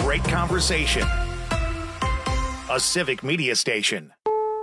great conversation. A Civic Media station.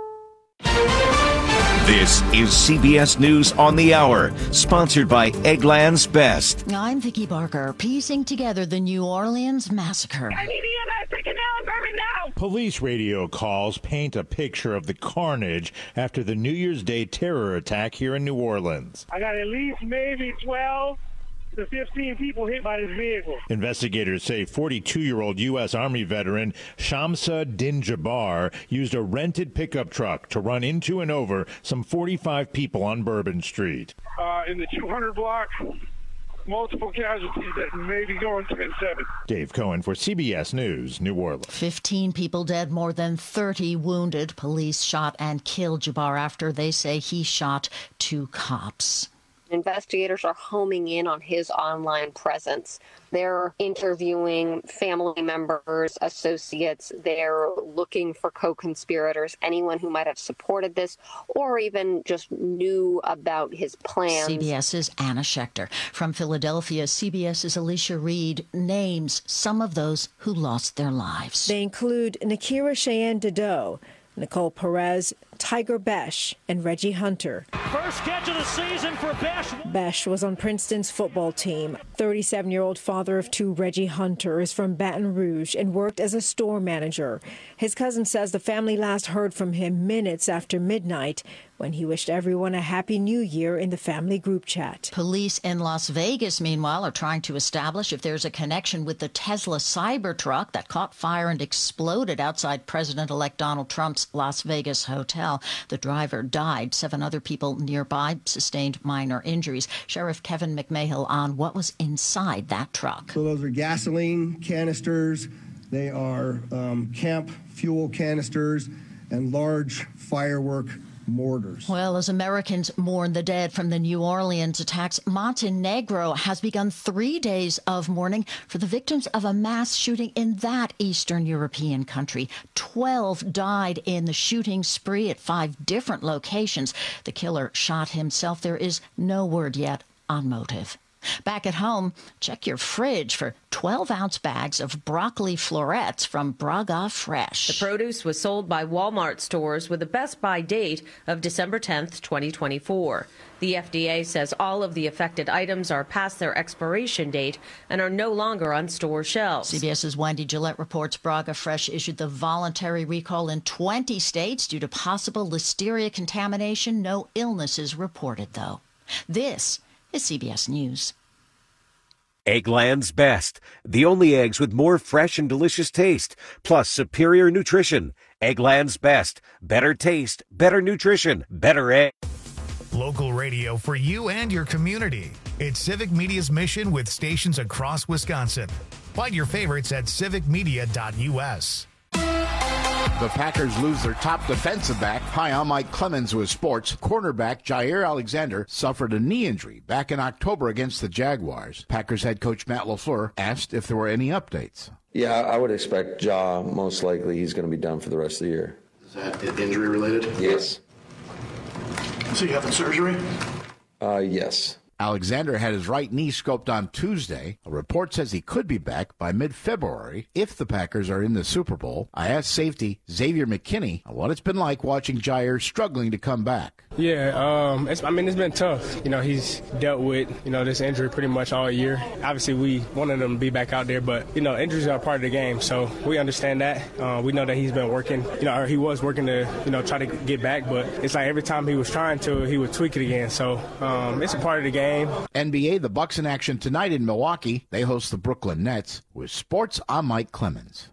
This is CBS News on the Hour, sponsored by Eggland's Best. I'm Vicki Barker, piecing together the New Orleans massacre. I need EMS, take it now, Bourbon now! Police radio calls paint a picture of the carnage after the New Year's Day terror attack here in New Orleans. I got at least maybe 12 to 15 people hit by this vehicle. Investigators say 42-year-old U.S. Army veteran Shamsa Din-Jabbar used a rented pickup truck to run into and over some 45 people on Bourbon Street. In the 200 block, multiple casualties that may be going to 7. Dave Cohen for CBS News, New Orleans. 15 people dead, more than 30 wounded. Police shot and killed Jabbar after they say he shot 2 cops. Investigators are homing in on his online presence. They're interviewing family members, associates. They're looking for co-conspirators, anyone who might have supported this or even just knew about his plans. CBS's Anna Schechter. From Philadelphia, CBS's Alicia Reed names some of those who lost their lives. They include Nakira Cheyenne Dido, Nicole Perez, Tiger Besh, and Reggie Hunter. First catch of the season for Besh. Besh was on Princeton's football team. 37-year-old father of 2, Reggie Hunter, is from Baton Rouge and worked as a store manager. His cousin says the family last heard from him minutes after midnight when he wished everyone a happy new year in the family group chat. Police in Las Vegas, meanwhile, are trying to establish if there's a connection with the Tesla Cybertruck that caught fire and exploded outside President-elect Donald Trump's Las Vegas hotel. The driver died. 7 other people nearby sustained minor injuries. Sheriff Kevin McMahill on what was inside that truck. So those are gasoline canisters. They are camp fuel canisters and large firework mortars. Well, as Americans mourn the dead from the New Orleans attacks, Montenegro has begun 3 days of mourning for the victims of a mass shooting in that Eastern European country. 12 died in the shooting spree at 5 different locations. The killer shot himself. There is no word yet on motive. Back at home, check your fridge for 12-ounce bags of broccoli florets from Braga Fresh. The produce was sold by Walmart stores with a Best Buy date of December 10th, 2024. The FDA says all of the affected items are past their expiration date and are no longer on store shelves. CBS's Wendy Gillette reports Braga Fresh issued the voluntary recall in 20 states due to possible listeria contamination. No illnesses reported, though. This is CBS News. Eggland's Best, the only eggs with more fresh and delicious taste, plus superior nutrition. Eggland's Best, better taste, better nutrition, better egg. Local radio for you and your community. It's Civic Media's mission with stations across Wisconsin. Find your favorites at civicmedia.us. The Packers lose their top defensive back. Hi, I'm Mike Clemens with sports. Cornerback Jair Alexander suffered a knee injury back in October against the Jaguars. Packers head coach Matt LaFleur asked if there were any updates. Yeah, I would expect Ja, most likely he's going to be done for the rest of the year. Is that injury related? Yes. So you having surgery? Yes. Alexander had his right knee scoped on Tuesday. A report says he could be back by mid-February if the Packers are in the Super Bowl. I asked safety Xavier McKinney what it's been like watching Jair struggling to come back. Yeah, it's been tough. He's dealt with, this injury pretty much all year. Obviously, we wanted him to be back out there, but, injuries are a part of the game, so we understand that. We know that he's been working, or he was working to, try to get back, but it's like every time he was trying to, he would tweak it again. So it's a part of the game. NBA, the Bucks in action tonight in Milwaukee. They host the Brooklyn Nets. With sports, I'm Mike Clemens.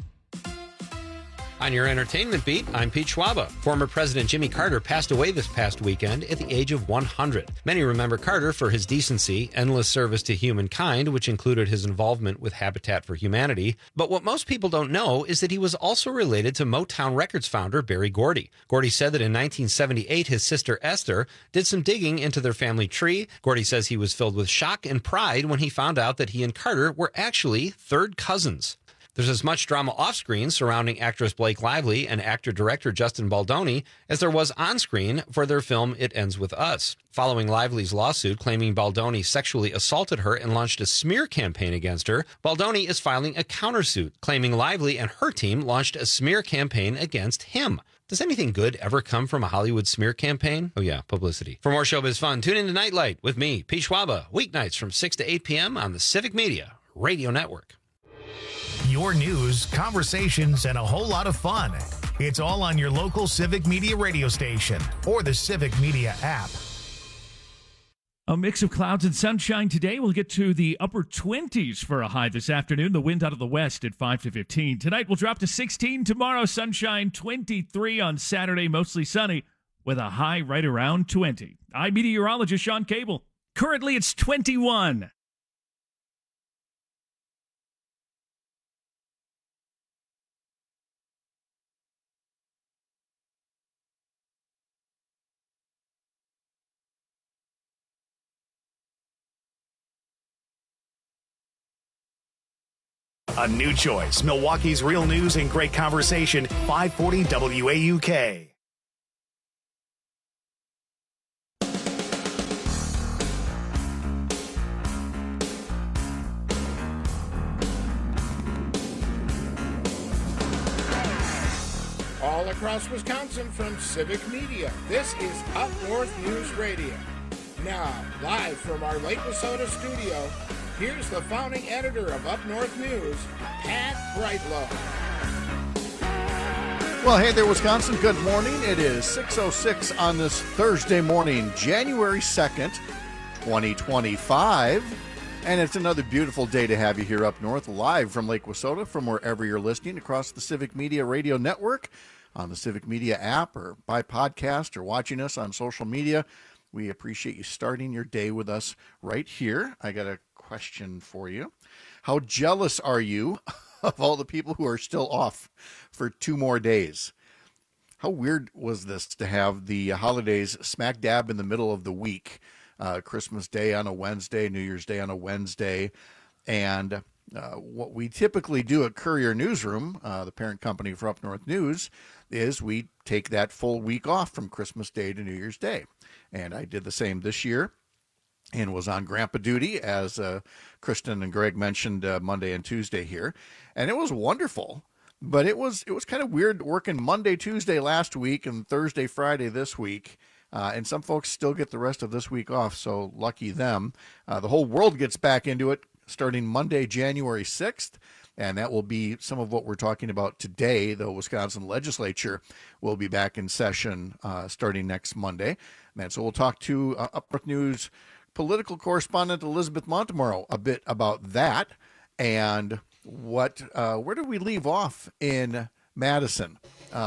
On your entertainment beat, I'm Pete Schwaba. Former President Jimmy Carter passed away this past weekend at the age of 100. Many remember Carter for his decency, endless service to humankind, which included his involvement with Habitat for Humanity. But what most people don't know is that he was also related to Motown Records founder Berry Gordy. Gordy said that in 1978, his sister Esther did some digging into their family tree. Gordy says he was filled with shock and pride when he found out that he and Carter were actually third cousins. There's as much drama off-screen surrounding actress Blake Lively and actor-director Justin Baldoni as there was on-screen for their film It Ends With Us. Following Lively's lawsuit claiming Baldoni sexually assaulted her and launched a smear campaign against her, Baldoni is filing a countersuit claiming Lively and her team launched a smear campaign against him. Does anything good ever come from a Hollywood smear campaign? Oh yeah, publicity. For more showbiz fun, tune in to Nightlight with me, Pete Schwaba, weeknights from 6 to 8 p.m. on the Civic Media Radio Network. Your news, conversations, and a whole lot of fun. It's all on your local Civic Media radio station or the Civic Media app. A mix of clouds and sunshine today. We'll get to the upper 20s for a high this afternoon. The wind out of the west at 5 to 15. Tonight we'll drop to 16. Tomorrow, sunshine, 23 on Saturday, mostly sunny, with a high right around 20. I'm meteorologist Sean Cable. Currently, it's 21. A new choice. Milwaukee's real news and great conversation. 540 WAUK. All across Wisconsin from Civic Media, this is Up North News Radio. Now, live from our Lake Wissota studio, here's the founding editor of Up North News, Pat Brightlow. Well, hey there, Wisconsin. Good morning. It is 6:06 on this Thursday morning, January 2nd, 2025. And it's another beautiful day to have you here up north, live from Lake Wissota, from wherever you're listening across the Civic Media Radio Network, on the Civic Media app, or by podcast, or watching us on social media. We appreciate you starting your day with us right here. I got a question for you. How jealous are you of all the people who are still off for 2 more days? How weird was this to have the holidays smack dab in the middle of the week? Christmas Day on a Wednesday, New Year's Day on a Wednesday. And what we typically do at Courier Newsroom, the parent company for Up North News, is we take that full week off from Christmas Day to New Year's Day. And I did the same this year and was on grandpa duty, as Kristen and Greg mentioned Monday and Tuesday here. And it was wonderful. But it was kind of weird working Monday, Tuesday last week and Thursday, Friday this week. And some folks still get the rest of this week off, so lucky them. The whole world gets back into it starting Monday, January 6th. And that will be some of what we're talking about today. The Wisconsin legislature will be back in session starting next Monday. And so we'll talk to Up North News political correspondent Elizabeth Montemorrow a bit about that and where did we leave off in Madison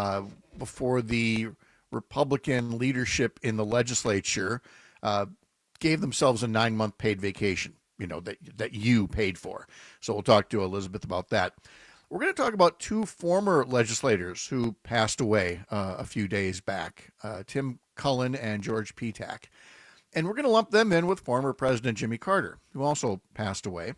before the Republican leadership in the legislature gave themselves a 9-month paid vacation, that you paid for. So we'll talk to Elizabeth about that. We're going to talk about 2 former legislators who passed away a few days back, Tim Cullen and George Petak. And we're going to lump them in with former President Jimmy Carter, who also passed away,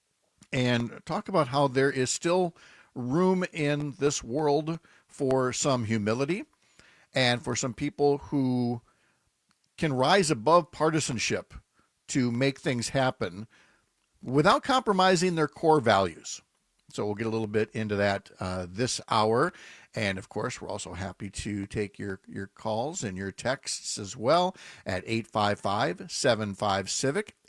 and talk about how there is still room in this world for some humility and for some people who can rise above partisanship to make things happen without compromising their core values. So we'll get a little bit into that this hour. And, of course, we're also happy to take your calls and your texts as well at 855-75-CIVIC,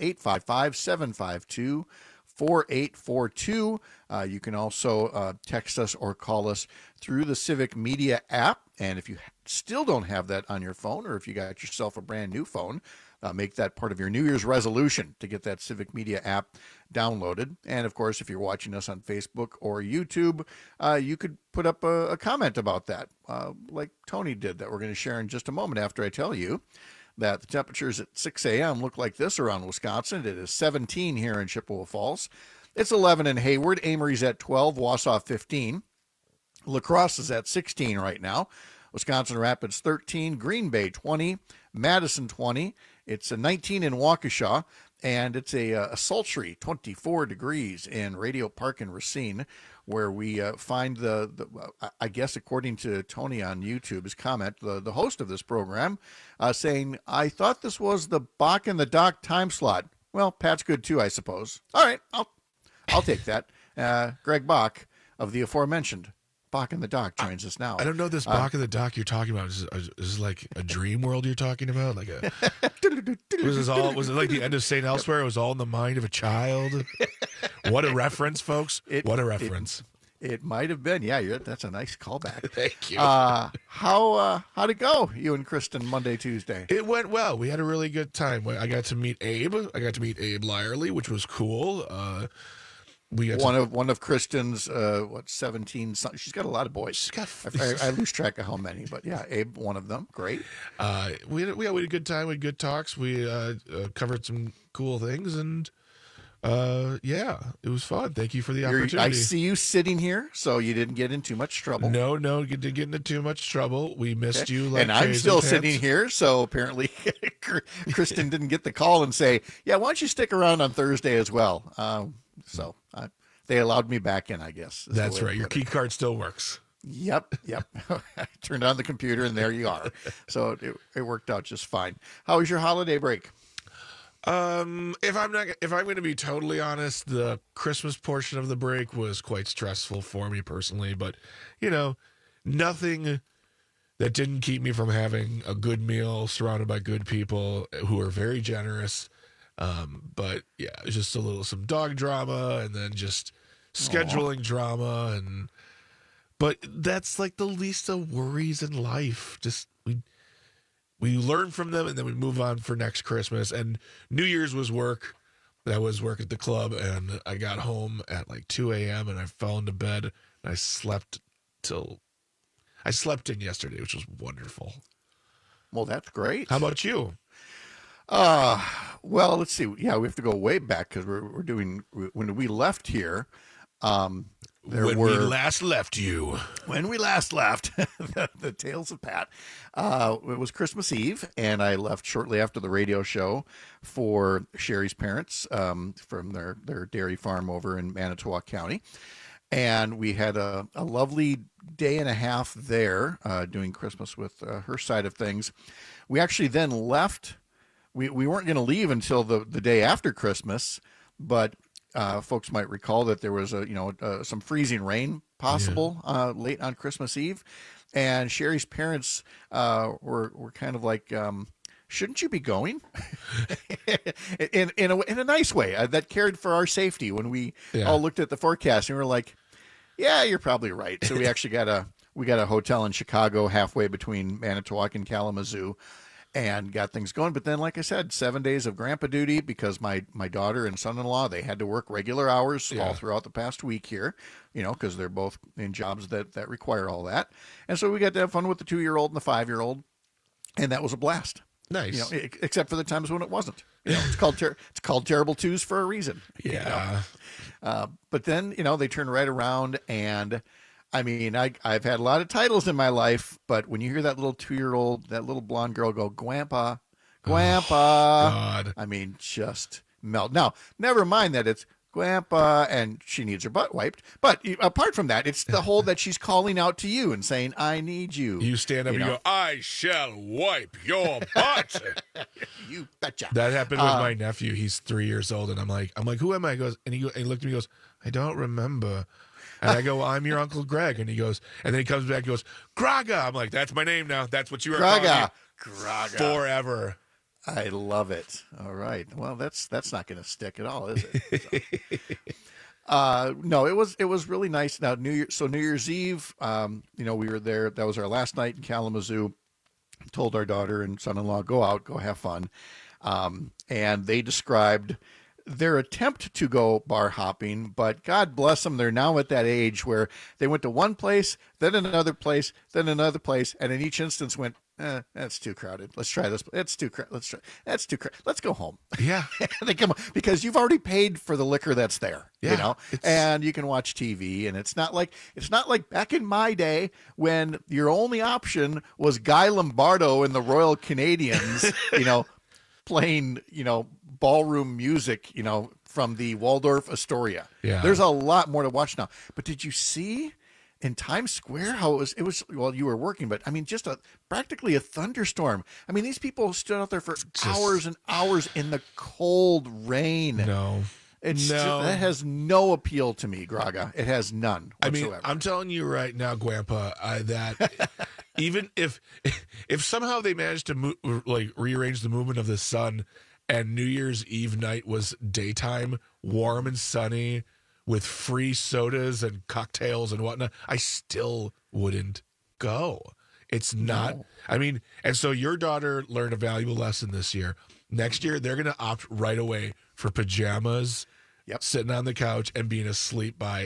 855-752-4842. You can also text us or call us through the Civic Media app. And if you still don't have that on your phone, or if you got yourself a brand new phone, make that part of your New Year's resolution to get that Civic Media app downloaded. And, of course, if you're watching us on Facebook or YouTube, you could put up a comment about that, like Tony did, that we're going to share in just a moment after I tell you that the temperatures at 6 a.m. look like this around Wisconsin. It is 17 here in Chippewa Falls. It's 11 in Hayward. Amory's at 12. Wausau 15. La Crosse is at 16 right now. Wisconsin Rapids 13. Green Bay 20. Madison 20. It's a 19 in Waukesha. and it's a sultry 24 degrees in Radio Park in Racine, where we find I guess according to Tony on YouTube, his comment, the host of this program, saying, "I thought this was the Bach and the Doc time slot." Well, Pat's good too, I suppose. All right, I'll take that. Greg Bach of the aforementioned Bach and the Doc joins us now. I don't know this Bach and the Doc you're talking about. Is this like a dream world you're talking about? Like was it like the end of St. Elsewhere? It was all in the mind of a child. What a reference, folks. What a reference. It might have been. Yeah, that's a nice callback. Thank you. How'd it go, you and Kristen, Monday, Tuesday? It went well. We had a really good time. I got to meet Abe. I got to meet Abe Lyerly, which was cool. We got one of Kristen's 17 sons. She's got a lot of boys. She's got I lose track of how many, but yeah, Abe, one of them. Great. We had a good time. We had good talks. We covered some cool things, and yeah, it was fun. Thank you for the opportunity. I see you sitting here, so you didn't get in too much trouble. No, you didn't get into too much trouble. We missed you. Like and I'm still sitting here, so apparently Kristen didn't get the call and say, "Yeah, why don't you stick around on Thursday as well?" So they allowed me back in, I guess. That's right. Your key card still works. Yep. I turned on the computer, and there you are. So it worked out just fine. How was your holiday break? If I'm going to be totally honest, the Christmas portion of the break was quite stressful for me personally, but nothing that didn't keep me from having a good meal surrounded by good people who are very generous. But yeah, it's just some dog drama and then just scheduling drama but that's like the least of worries in life. Just we learn from them, and then we move on for next Christmas. And New Year's was work. That was work at the club, and I got home at like 2 a.m. and I fell into bed, and I slept in yesterday, which was wonderful. Well, that's great. How about you? Well, let's see. Yeah, we have to go way back because we're doing when we left here. We last left, the Tales of Pat. It was Christmas Eve, and I left shortly after the radio show for Sherry's parents from their dairy farm over in Manitowoc County. And we had a lovely day and a half there doing Christmas with her side of things. We actually then left. We weren't going to leave until the day after Christmas, but folks might recall that there was some freezing rain possible late on Christmas Eve, and Sherry's parents were kind of like, shouldn't you be going? in a nice way that cared for our safety when we all looked at the forecast and we were like, yeah, you're probably right. So we actually got a hotel in Chicago halfway between Manitowoc and Kalamazoo, and got things going. But then, like I said, 7 days of grandpa duty because my daughter and son-in-law, they had to work regular hours all throughout the past week here, because they're both in jobs that require all that. And so we got to have fun with the 2-year-old and the 5-year-old, and that was a blast. Nice. Except for the times when it wasn't. It's called Terrible Twos for a reason. Yeah. But then, they turn right around, and I mean, I've had a lot of titles in my life, but when you hear that little 2-year-old, that little blonde girl go, Grandpa, oh, God. I mean, just melt. Now, never mind that it's Grandpa and she needs her butt wiped. But apart from that, it's the whole that she's calling out to you and saying, I need you. You stand up and you go, I shall wipe your butt. You betcha. That happened with my nephew. He's 3 years old. And I'm like, who am I? He goes, and he looked at me and goes, I don't remember. And I go, well, I'm your Uncle Greg. And he goes, and then he comes back and goes, Graga. I'm like, that's my name now. That's what you are calling me. Graga. Forever. I love it. All right. Well, that's not going to stick at all, is it? So, no, it was really nice. Now, New Year's Eve, we were there. That was our last night in Kalamazoo. Told our daughter and son-in-law, go out, go have fun. And they described their attempt to go bar hopping, but God bless them, they're now at that age where they went to one place, then another place, then another place, and in each instance went, that's too crowded. Let's try this. It's too crowded. That's too crowded. Let's go home. Yeah. They come because you've already paid for the liquor that's there, and you can watch TV, and it's not like back in my day when your only option was Guy Lombardo and the Royal Canadians, playing, ballroom music, from the Waldorf Astoria. Yeah. There's a lot more to watch now. But did you see in Times Square how it was well, you were working, but I mean, just practically a thunderstorm. I mean, these people stood out there for hours and hours in the cold rain. No. That has no appeal to me, Graga. It has none whatsoever. I mean, I'm telling you right now, Grandpa, that even if somehow they managed to rearrange the movement of the sun, and New Year's Eve night was daytime, warm and sunny, with free sodas and cocktails and whatnot, I still wouldn't go. It's not. No. I mean, and so your daughter learned a valuable lesson this year. Next year, they're going to opt right away for pajamas, sitting on the couch, and being asleep by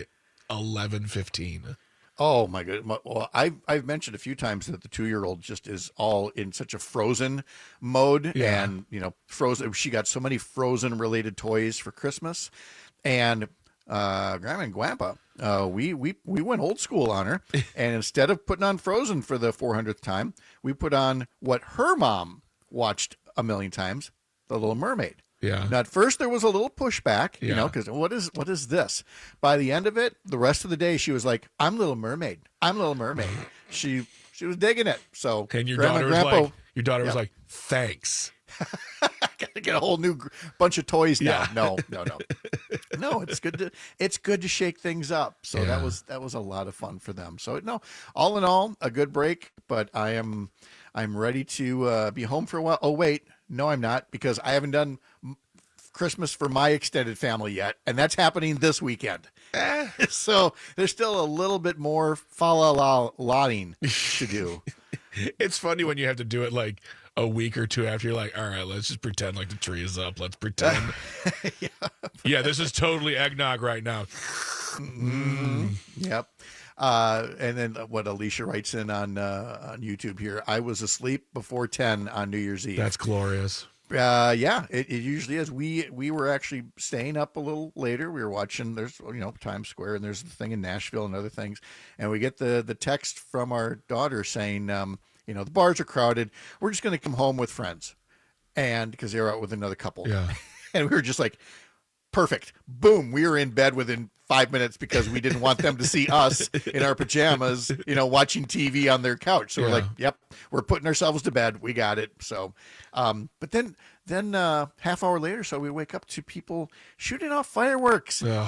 11:15. Oh my goodness! Well, I've mentioned a few times that the 2-year-old just is all in such a Frozen mode, and Frozen. She got so many Frozen related toys for Christmas, and Grandma and Grandpa, we went old school on her, and instead of putting on Frozen for the 400th time, we put on what her mom watched a million times, The Little Mermaid. Yeah. Now, at first there was a little pushback, because what is this? By the end of it, the rest of the day, she was like, "I'm Little Mermaid. I'm Little Mermaid." She was digging it. So, and your daughter was like, "Thanks." Gotta get a whole new bunch of toys now. No. No, it's good to shake things up. So that was a lot of fun for them. So no, all in all, a good break. But I'm ready to be home for a while. Oh wait, no, I'm not, because I haven't done Christmas for my extended family yet, and that's happening this weekend. So there's still a little bit more fa-la-la-lotting to do. It's funny when you have to do it like a week or two after. You're like, all right, let's just pretend like the tree is up. Let's pretend. Yeah, this is totally eggnog right now. Yep. And then what Alicia writes in on YouTube here, I was asleep before 10 on New Year's Eve. That's glorious. It usually is. We were actually staying up a little later. We were watching, there's, Times Square, and there's the thing in Nashville and other things. And we get the text from our daughter saying, the bars are crowded. We're just going to come home with friends. And because they were out with another couple. Yeah. And we were just like, perfect. Boom. We were in bed within 5 minutes because we didn't want them to see us in our pajamas, watching TV on their couch. So we're like, yep, we're putting ourselves to bed. We got it. So, but then half hour later, so we wake up to people shooting off fireworks. And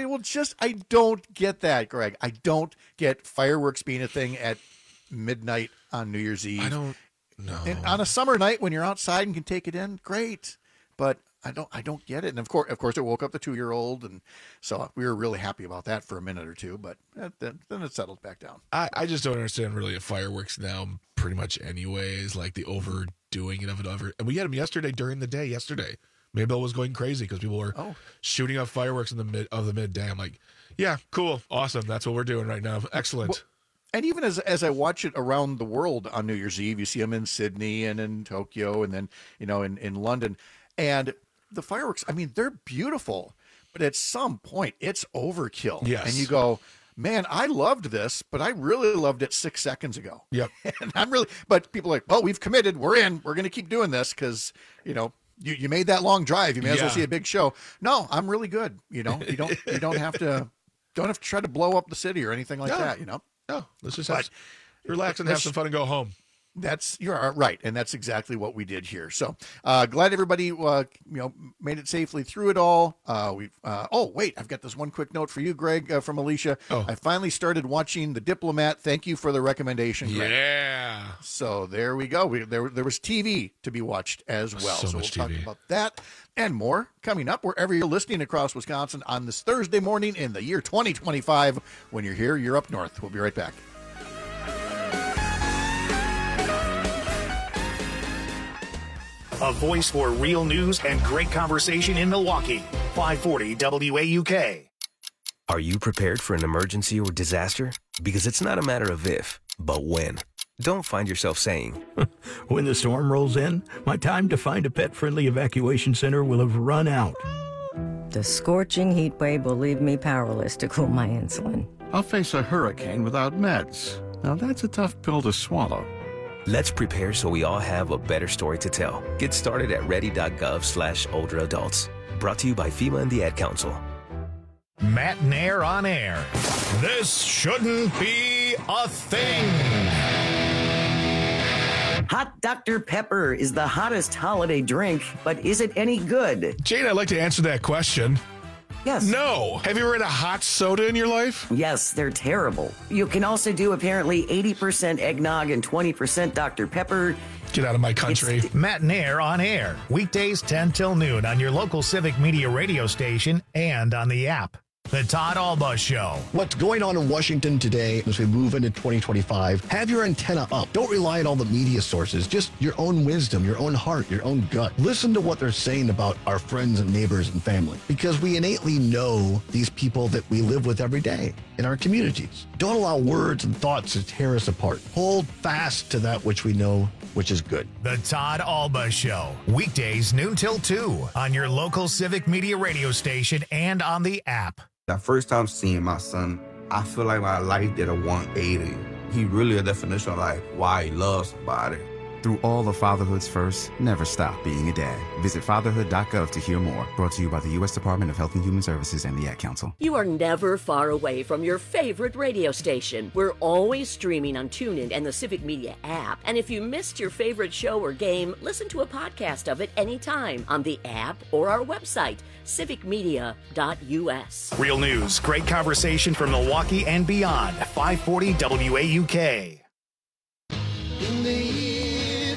I don't get that, Greg. I don't get fireworks being a thing at midnight on New Year's Eve. I don't know. And on a summer night when you're outside and can take it in, great. But I don't get it. And of course it woke up the 2-year-old, and so we were really happy about that for a minute or two, but then it settled back down. I just don't understand really fireworks now pretty much anyways, like the overdoing it of it. And we had them yesterday during the day yesterday. Maybell was going crazy because people were shooting off fireworks in the midday. I'm like, yeah, cool. Awesome. That's what we're doing right now. Excellent. Well, and even as I watch it around the world on New Year's Eve, you see them in Sydney and in Tokyo and then, in London. And the fireworks, I mean, they're beautiful, but at some point it's overkill. Yes. And you go, man, I loved this, but I really loved it 6 seconds ago. Yep. And but people are like, well, we've committed. We're in. We're going to keep doing this because, you made that long drive. You may as well see a big show. No, I'm really good. You don't have to try to blow up the city or anything like that. No, let's just relax and have some fun and go home. You're right, and that's exactly what we did here. So glad everybody made it safely through it all. I've got this one quick note for you, Greg, from Alicia. I finally started watching The Diplomat. Thank you for the recommendation, Greg. Yeah. So there we go. There was TV to be watched as well. So we'll talk about that and more coming up wherever you're listening across Wisconsin on this Thursday morning in the year 2025. When you're here, you're up north. We'll be right back. A voice for real news and great conversation in Milwaukee. 540 WAUK. Are you prepared for an emergency or disaster? Because it's not a matter of if, but when. Don't find yourself saying, when the storm rolls in, my time to find a pet-friendly evacuation center will have run out. The scorching heat wave will leave me powerless to cool my insulin. I'll face a hurricane without meds. Now that's a tough pill to swallow. Let's prepare so we all have a better story to tell. Get started at ready.gov/older adults. Brought to you by FEMA and the Ad Council. Matt Nair on air. This shouldn't be a thing. Hot Dr. Pepper is the hottest holiday drink, but is it any good? Jane, I'd like to answer that question. Yes. No. Have you ever had a hot soda in your life? Yes, they're terrible. You can also do apparently 80% eggnog and 20% Dr. Pepper. Get out of my country. Matt Nair on air. Weekdays 10 till noon on your local Civic Media radio station and on the app. The Todd Alba Show. What's going on in Washington today as we move into 2025? Have your antenna up. Don't rely on all the media sources. Just your own wisdom, your own heart, your own gut. Listen to what they're saying about our friends and neighbors and family, because we innately know these people that we live with every day in our communities. Don't allow words and thoughts to tear us apart. Hold fast to that which we know, which is good. The Todd Alba Show. Weekdays noon till 2 on your local Civic Media radio station and on the app. The first time seeing my son, I feel like my life did a 180. He really a definition of like why he loves somebody. Through all of fatherhood's first, never stop being a dad. Visit fatherhood.gov to hear more. Brought to you by the U.S. Department of Health and Human Services and the Ad Council. You are never far away from your favorite radio station. We're always streaming on TuneIn and the Civic Media app. And if you missed your favorite show or game, listen to a podcast of it anytime on the app or our website, civicmedia.us. Real news, great conversation from Milwaukee and beyond. 540 WAUK. In the year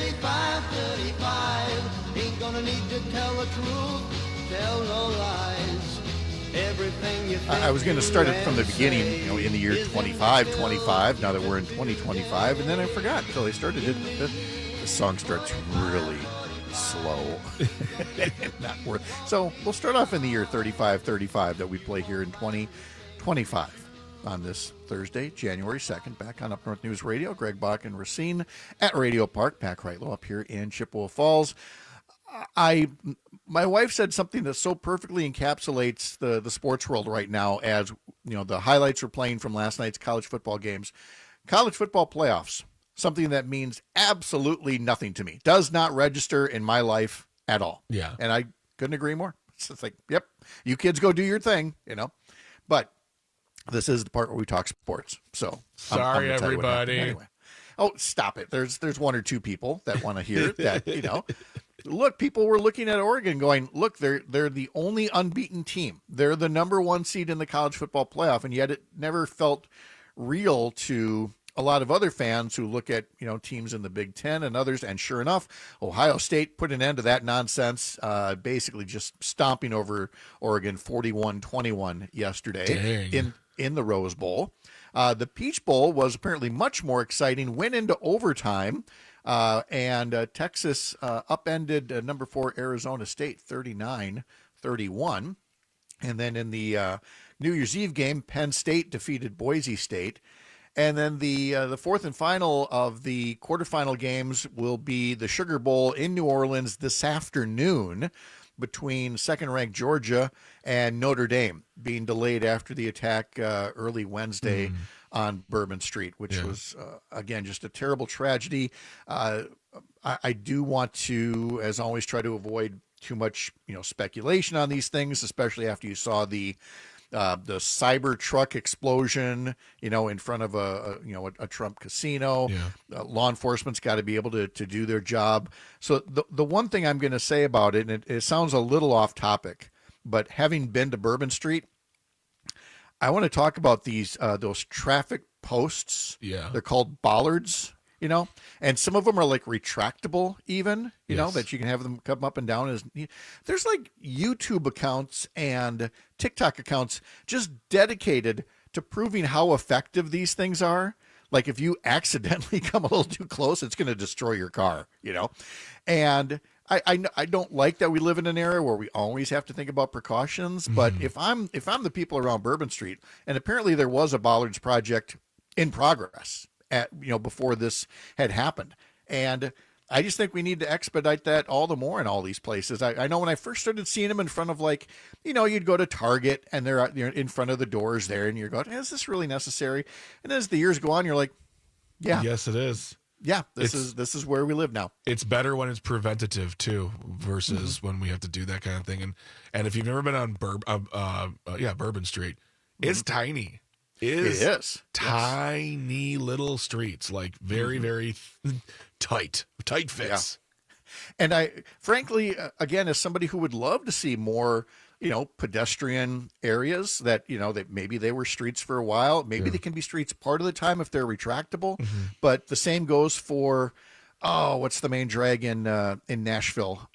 35, ain't gonna need to tell the truth, tell no lies. Everything you think. I was going to start it from the beginning, in the year 25, now that we're in 2025, and then I forgot until I started it. The song starts really slow. Not worth. So we'll start off in the year 35 that we play here in 2025. On this Thursday, January 2nd, back on Up North News Radio, Greg Bach and Racine at Radio Park, Pat Kreitlow up here in Chippewa Falls. My wife said something that so perfectly encapsulates the sports world right now, as the highlights were playing from last night's college football games. College football playoffs, something that means absolutely nothing to me, does not register in my life at all. Yeah. And I couldn't agree more. It's like, yep, you kids go do your thing, but this is the part where we talk sports. So sorry, everybody. Anyway. Oh, stop it. There's one or two people that want to hear that, Look, people were looking at Oregon going, look, they're the only unbeaten team. They're the number one seed in the college football playoff, and yet it never felt real to a lot of other fans who look at, teams in the Big Ten and others. And sure enough, Ohio State put an end to that nonsense, basically just stomping over Oregon 41-21 yesterday. Dang. In the Rose Bowl. The Peach Bowl was apparently much more exciting, went into overtime, and Texas upended number 4 Arizona State 39-31. And then in the New Year's Eve game, Penn State defeated Boise State. And then the fourth and final of the quarterfinal games will be the Sugar Bowl in New Orleans this afternoon, between second-ranked Georgia and Notre Dame, being delayed after the attack early Wednesday on Bourbon Street, which was, again, just a terrible tragedy. I do want to, as always, try to avoid too much, speculation on these things, especially after you saw the Cybertruck explosion, in front of a Trump casino. Yeah. Law enforcement's got to be able to do their job. So the one thing I'm going to say about it, and it sounds a little off topic, but having been to Bourbon Street, I want to talk about those traffic posts. Yeah. They're called bollards. And some of them are like retractable even, that you can have them come up and down. There's like YouTube accounts and TikTok accounts just dedicated to proving how effective these things are. Like if you accidentally come a little too close, it's going to destroy your car, And I don't like that we live in an era where we always have to think about precautions. But if I'm the people around Bourbon Street, and apparently there was a bollards project in progress before this had happened. And I just think we need to expedite that all the more in all these places. I know when I first started seeing them in front of you'd go to Target and they're in front of the doors there and you're going, is this really necessary? And as the years go on, you're like, yeah. Yes, it is. Yeah, this is where we live now. It's better when it's preventative too, versus when we have to do that kind of thing. And if you've never been on Bourbon Street, it's tiny. It is tiny little streets, like very very tight fits. Yeah. And I, frankly, again, as somebody who would love to see more, pedestrian areas that, that maybe they were streets for a while. Maybe they can be streets part of the time if they're retractable. But the same goes for, what's the main drag in Nashville?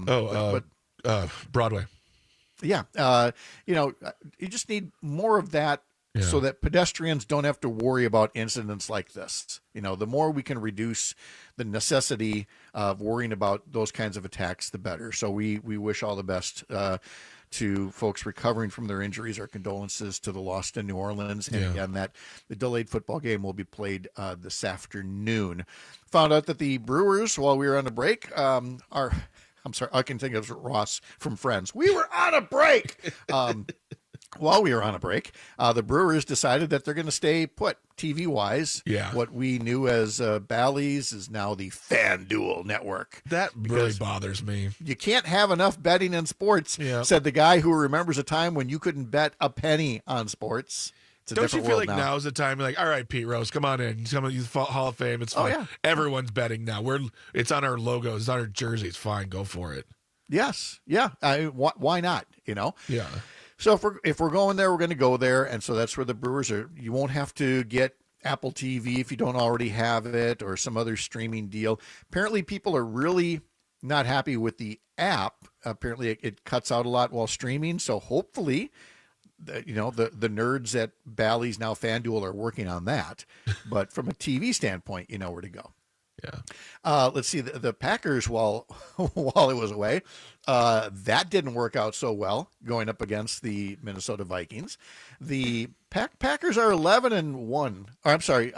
Broadway. Yeah. You just need more of that so that pedestrians don't have to worry about incidents like this. The more we can reduce the necessity of worrying about those kinds of attacks, the better. So we wish all the best to folks recovering from their injuries. Our condolences to the lost in New Orleans. And again, that the delayed football game will be played this afternoon. Found out that the Brewers, while we were on a break, I'm sorry, I can think of Ross from Friends. We were on a break. While we were on a break, the Brewers decided that they're going to stay put TV-wise. Yeah. What we knew as Bally's is now the FanDuel network. That really bothers me. You can't have enough betting in sports, said the guy who remembers a time when you couldn't bet a penny on sports. Don't you feel like now is the time? You're like, all right, Pete Rose, come on in. Come on, you Hall of Fame. It's fine. Everyone's betting now. It's on our logos. It's on our jersey. It's fine. Go for it. Yes. Yeah. Why not? Yeah. So if we're going there, we're going to go there. And so that's where the Brewers are. You won't have to get Apple TV if you don't already have it, or some other streaming deal. Apparently people are really not happy with the app. Apparently it cuts out a lot while streaming. So hopefully, the nerds at Bally's, now FanDuel, are working on that. But from a TV standpoint, you know where to go. Yeah. Let's see, the Packers, while it was away, that didn't work out so well going up against the Minnesota Vikings. The Packers are 11-1. Or I'm sorry,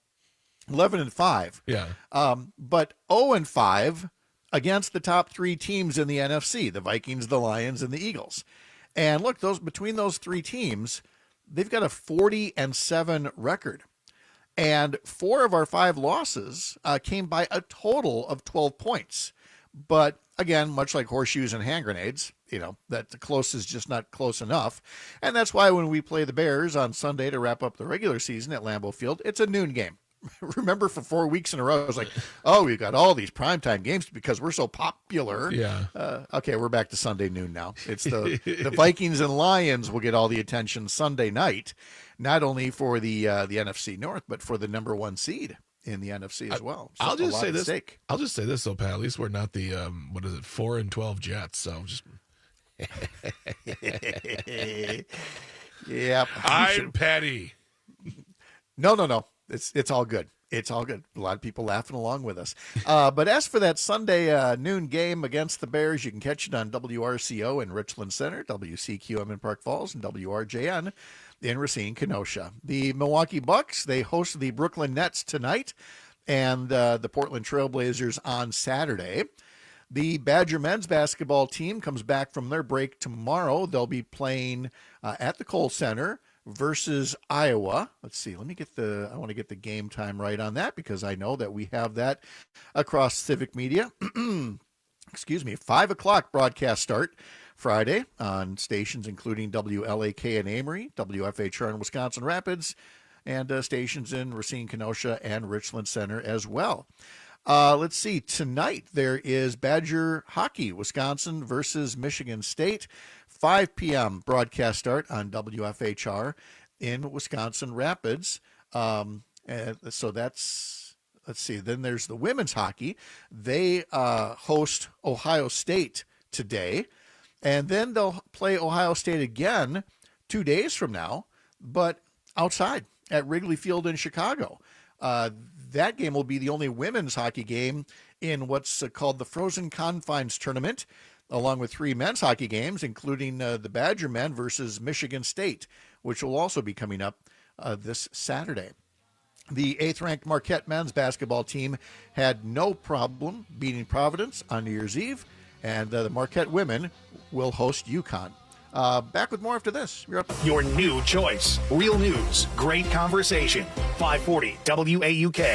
11-5. Yeah. But 0-5 against the top three teams in the NFC: the Vikings, the Lions, and the Eagles. And look, between those three teams, they've got a 40-7 record. And 4 of our 5 losses came by a total of 12 points. But again, much like horseshoes and hand grenades, that the close is just not close enough. And that's why when we play the Bears on Sunday to wrap up the regular season at Lambeau Field, it's a noon game. Remember, for 4 weeks in a row, I was like, we've got all these primetime games because we're so popular. Yeah. Okay, we're back to Sunday noon now. It's the Vikings and Lions will get all the attention Sunday night, not only for the NFC North, but for the number 1 seed in the NFC as well. So I'll just say this. Stake. I'll just say this, though, Pat. At least we're not the 4-12 Jets. So just. Yeah. I'm petty. No. It's all good. It's all good. A lot of people laughing along with us. But as for that Sunday noon game against the Bears, you can catch it on WRCO in Richland Center, WCQM in Park Falls, and WRJN in Racine, Kenosha. The Milwaukee Bucks, they host the Brooklyn Nets tonight, and the Portland Trailblazers on Saturday. The Badger men's basketball team comes back from their break tomorrow. They'll be playing at the Kohl Center versus Iowa. Let's see. I want to get the game time right on that, because I know that we have that across Civic Media. Excuse me. 5:00 broadcast start Friday on stations including WLAK in Amory, WFHR in Wisconsin Rapids, and stations in Racine, Kenosha, and Richland Center as well. Let's see. Tonight there is Badger hockey, Wisconsin versus Michigan State. 5 p.m. broadcast start on WFHR in Wisconsin Rapids. So that's, let's see. Then there's the women's hockey. They host Ohio State today. And then they'll play Ohio State again 2 days from now, but outside at Wrigley Field in Chicago. That game will be the only women's hockey game in what's called the Frozen Confines Tournament, along with 3 men's hockey games, including the Badger men versus Michigan State, which will also be coming up this Saturday. The 8th-ranked Marquette men's basketball team had no problem beating Providence on New Year's Eve, and the Marquette women will host UConn. Back with more after this. You're up. Your new choice. Real news. Great conversation. 540 WAUK.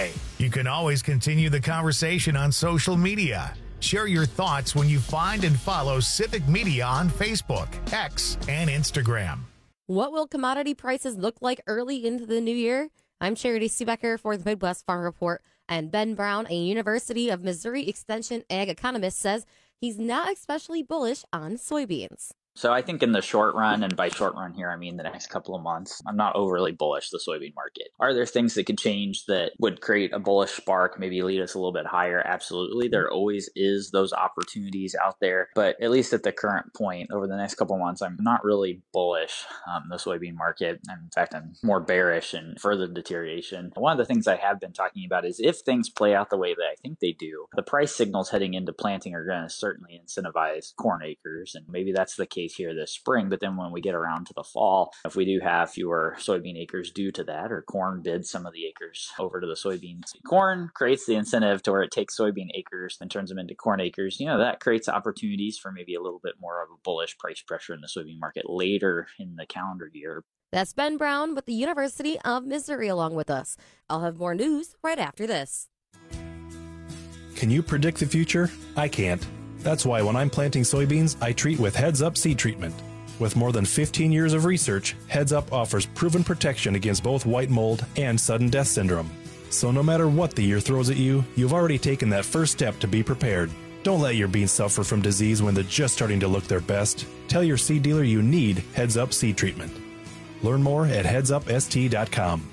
You can always continue the conversation on social media. Share your thoughts when you find and follow Civic Media on Facebook, X, and Instagram. What will commodity prices look like early into the new year? I'm Charity Seebecker for the Midwest Farm Report, and Ben Brown, a University of Missouri Extension ag economist, says he's not especially bullish on soybeans. So I think in the short run, and by short run here, I mean the next couple of months, I'm not overly bullish the soybean market. Are there things that could change that would create a bullish spark, maybe lead us a little bit higher? Absolutely. There always is those opportunities out there. But at least at the current point, over the next couple of months, I'm not really bullish the soybean market. In fact, I'm more bearish and further deterioration. One of the things I have been talking about is if things play out the way that I think they do, the price signals heading into planting are going to certainly incentivize corn acres. And maybe that's the case here this spring, but then when we get around to the fall, if we do have fewer soybean acres due to that, or corn bids some of the acres over to the soybeans, corn creates the incentive to where it takes soybean acres and turns them into corn acres. That creates opportunities for maybe a little bit more of a bullish price pressure in the soybean market later in the calendar year. That's Ben Brown with the University of Missouri along with us. I'll have more news right after this. Can you predict the future? I can't. That's why when I'm planting soybeans, I treat with Heads Up seed treatment. With more than 15 years of research, Heads Up offers proven protection against both white mold and sudden death syndrome. So no matter what the year throws at you, you've already taken that first step to be prepared. Don't let your beans suffer from disease when they're just starting to look their best. Tell your seed dealer you need Heads Up seed treatment. Learn more at headsupst.com.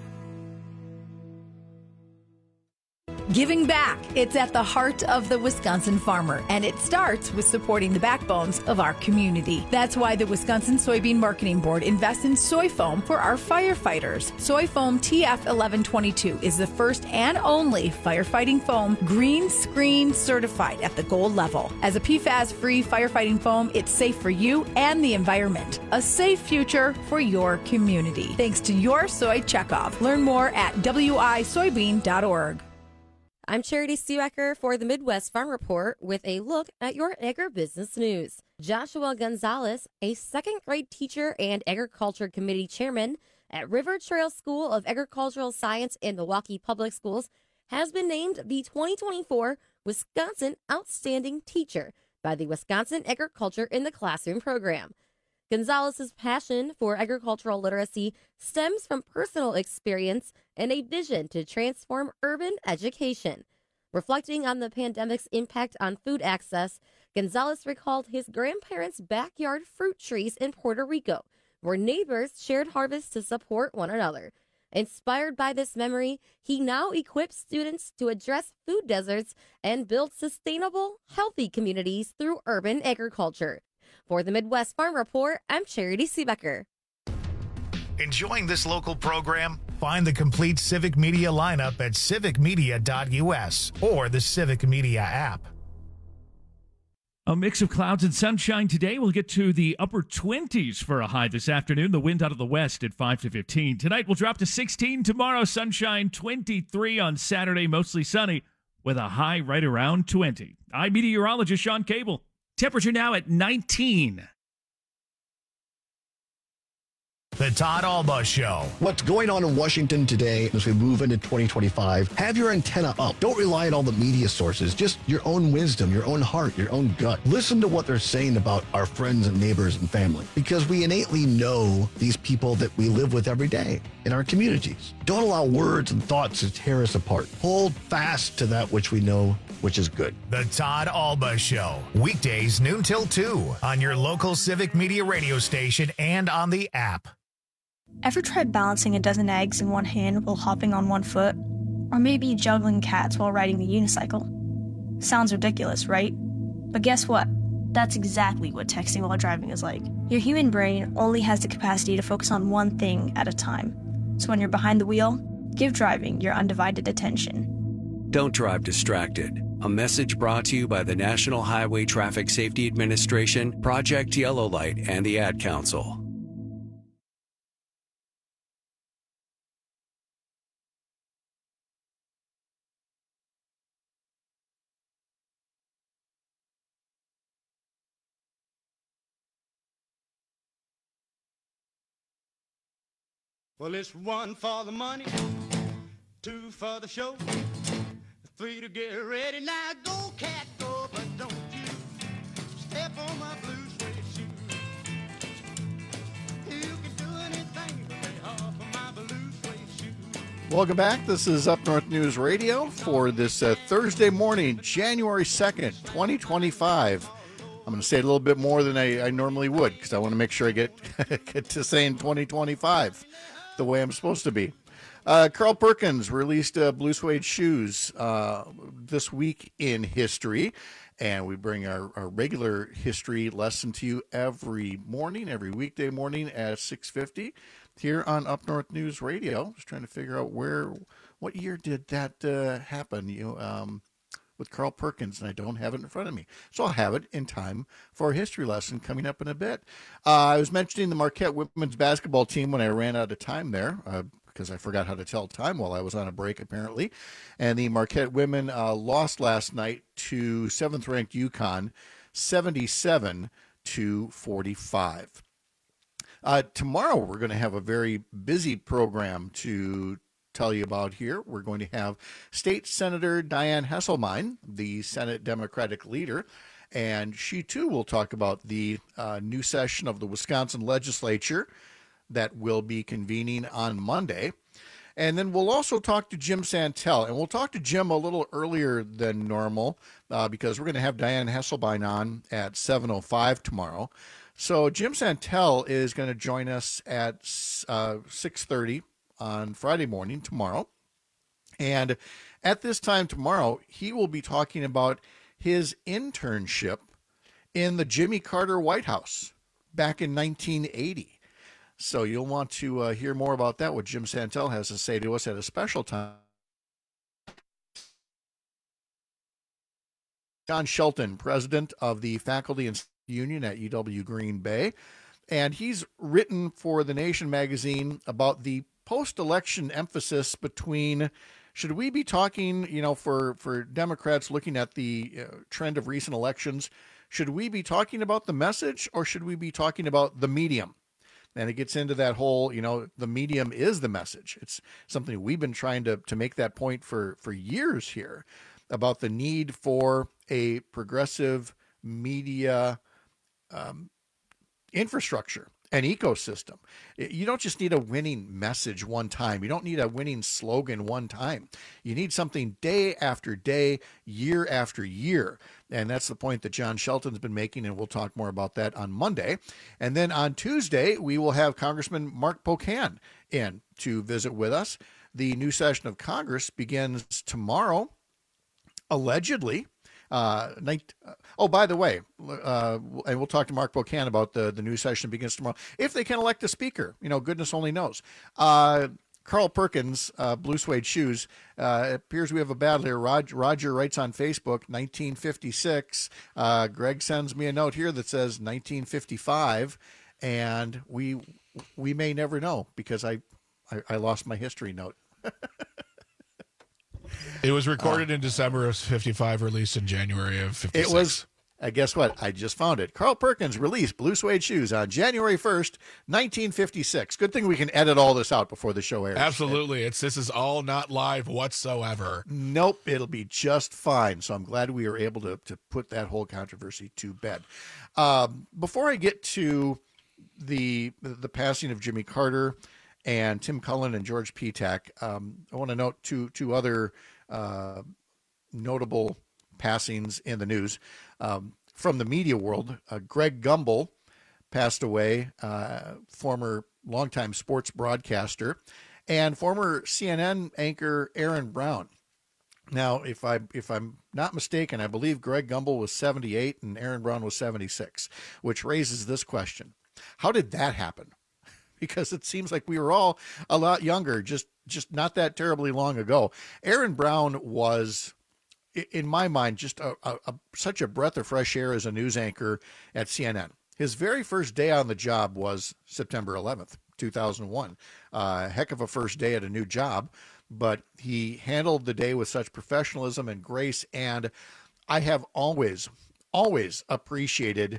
Giving back. It's at the heart of the Wisconsin farmer, and it starts with supporting the backbones of our community. That's why the Wisconsin Soybean Marketing Board invests in soy foam for our firefighters. Soy foam TF1122 is the first and only firefighting foam green screen certified at the gold level. As a PFAS-free firefighting foam, it's safe for you and the environment. A safe future for your community. Thanks to your soy checkoff. Learn more at wisoybean.org. I'm Charity Seebecker for the Midwest Farm Report with a look at your agribusiness news. Joshua Gonzalez, a second-grade teacher and agriculture committee chairman at River Trail School of Agricultural Science in Milwaukee Public Schools, has been named the 2024 Wisconsin Outstanding Teacher by the Wisconsin Agriculture in the Classroom program. Gonzalez's passion for agricultural literacy stems from personal experience and a vision to transform urban education. Reflecting on the pandemic's impact on food access, Gonzalez recalled his grandparents' backyard fruit trees in Puerto Rico, where neighbors shared harvests to support one another. Inspired by this memory, he now equips students to address food deserts and build sustainable, healthy communities through urban agriculture. For the Midwest Farm Report, I'm Charity Seebecker. Enjoying this local program? Find the complete Civic Media lineup at civicmedia.us or the Civic Media app. A mix of clouds and sunshine today. We'll get to the upper 20s for a high this afternoon. The wind out of the west at 5 to 15. Tonight we'll drop to 16. Tomorrow, sunshine, 23 on Saturday, mostly sunny, with a high right around 20. I'm meteorologist Sean Cable. Temperature now at 19. The Todd Alba Show. What's going on in Washington today as we move into 2025? Have your antenna up. Don't rely on all the media sources. Just your own wisdom, your own heart, your own gut. Listen to what they're saying about our friends and neighbors and family, because we innately know these people that we live with every day in our communities. Don't allow words and thoughts to tear us apart. Hold fast to that which we know, which is good. The Todd Alba Show. Weekdays noon till 2 on your local Civic Media radio station and on the app. Ever tried balancing a dozen eggs in one hand while hopping on one foot? Or maybe juggling cats while riding a unicycle? Sounds ridiculous, right? But guess what? That's exactly what texting while driving is like. Your human brain only has the capacity to focus on one thing at a time. So when you're behind the wheel, give driving your undivided attention. Don't drive distracted. A message brought to you by the National Highway Traffic Safety Administration, Project Yellow Light, and the Ad Council. Well, it's one for the money, 2 for the show, 3 to get ready. Now go, cat, go, but don't you step on my blue suede shoe. You can do anything but lay off of my blue suede shoe. Welcome back. This is Up North News Radio for this Thursday morning, January 2nd, 2025. I'm going to say a little bit more than I normally would because I want to make sure I get to saying 2025 the way I'm supposed to be. Carl Perkins released blue suede shoes this week in history, and we bring our regular history lesson to you every morning, every weekday morning at 6:50 here on Up North News Radio. Just trying to figure out what year did that happen? With Carl Perkins, and I don't have it in front of me. So I'll have it in time for a history lesson coming up in a bit. I was mentioning the Marquette women's basketball team when I ran out of time there because I forgot how to tell time while I was on a break, apparently. And the Marquette women lost last night to 7th-ranked UConn, 77-45. Tomorrow we're going to have a very busy program to tell you about here. We're going to have State Senator Dianne Hesselbein, the Senate Democratic leader, and she too will talk about the new session of the Wisconsin legislature that will be convening on Monday. And then we'll also talk to Jim Santel, and we'll talk to Jim a little earlier than normal because we're going to have Dianne Hesselbein on at 7:05 tomorrow. So Jim Santel is going to join us at 6:30 on Friday morning tomorrow. And at this time tomorrow, he will be talking about his internship in the Jimmy Carter White House back in 1980. So you'll want to hear more about that, what Jim Santel has to say to us at a special time. John Shelton, president of the Faculty and Union at UW Green Bay, and he's written for The Nation magazine about the post-election emphasis between, should we be talking, for Democrats looking at the trend of recent elections, should we be talking about the message or should we be talking about the medium? And it gets into that whole, the medium is the message. It's something we've been trying to make that point for years here about the need for a progressive media infrastructure, an ecosystem. You don't just need a winning message one time. You don't need a winning slogan one time. You need something day after day, year after year. And that's the point that John Shelton's been making, and we'll talk more about that on Monday. And then on Tuesday, we will have Congressman Mark Pocan in to visit with us. The new session of Congress begins tomorrow, allegedly. By the way, and we'll talk to Mark Pocan about the new session begins tomorrow. If they can elect a speaker, goodness only knows. Carl Perkins, blue suede shoes. It appears we have a battle here. Roger writes on Facebook, 1956. Greg sends me a note here that says 1955, and we may never know because I lost my history note. It was recorded in December of 55, released in January of 56. It was, guess what? I just found it. Carl Perkins released blue suede shoes on January 1st, 1956. Good thing we can edit all this out before the show airs. Absolutely. This is all not live whatsoever. Nope. It'll be just fine. So I'm glad we were able to put that whole controversy to bed. Before I get to the passing of Jimmy Carter and Tim Cullen and George Petak, I want to note two other notable passings in the news. From the media world, Greg Gumbel passed away, former longtime sports broadcaster, and former CNN anchor Aaron Brown. Now, if I'm not mistaken, I believe Greg Gumbel was 78 and Aaron Brown was 76, which raises this question. How did that happen? Because it seems like we were all a lot younger, just not that terribly long ago. Aaron Brown was, in my mind, just such a breath of fresh air as a news anchor at CNN. His very first day on the job was September 11th, 2001. Heck of a first day at a new job, but he handled the day with such professionalism and grace, and I have always appreciated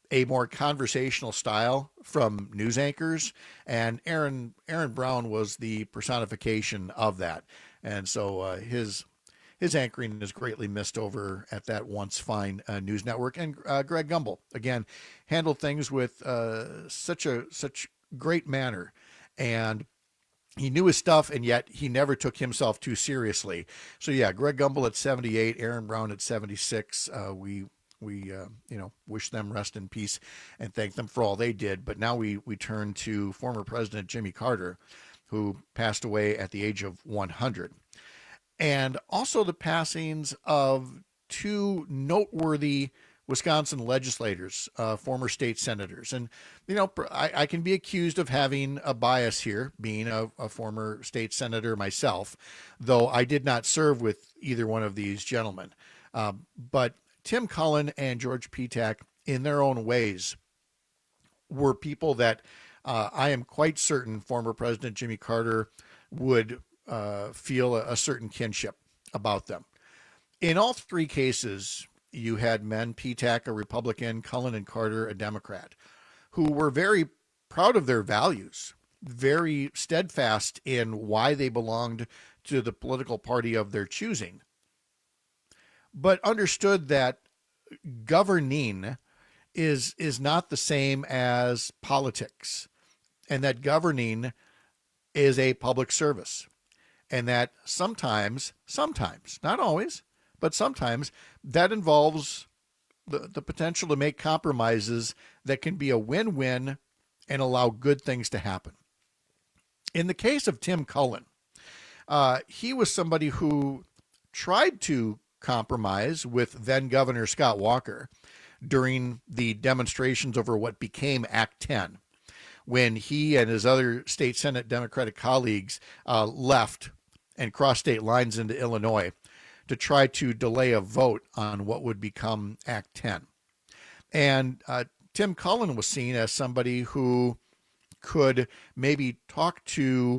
a more conversational style from news anchors, and Aaron Brown was the personification of that. And so his anchoring is greatly missed over at that once fine news network. And Greg Gumbel, again, handled things with such great manner, and he knew his stuff, and yet he never took himself too seriously. So yeah, Greg Gumbel at 78, Aaron Brown at 76. We wish them rest in peace and thank them for all they did. But now we turn to former President Jimmy Carter, who passed away at the age of 100. And also the passings of two noteworthy Wisconsin legislators, former state senators. And, I can be accused of having a bias here, being a former state senator myself, though I did not serve with either one of these gentlemen. But Tim Cullen and George Petak, in their own ways, were people that I am quite certain former President Jimmy Carter would feel a certain kinship about them. In all three cases, you had men, Petak, a Republican, Cullen and Carter, a Democrat, who were very proud of their values, very steadfast in why they belonged to the political party of their choosing, but understood that governing is not the same as politics, and that governing is a public service, and that sometimes, not always, but sometimes that involves the potential to make compromises that can be a win-win and allow good things to happen. In the case of Tim Cullen, he was somebody who tried to compromise with then Governor Scott Walker during the demonstrations over what became Act 10, when he and his other state Senate Democratic colleagues left and crossed state lines into Illinois to try to delay a vote on what would become Act 10. And Tim Cullen was seen as somebody who could maybe talk to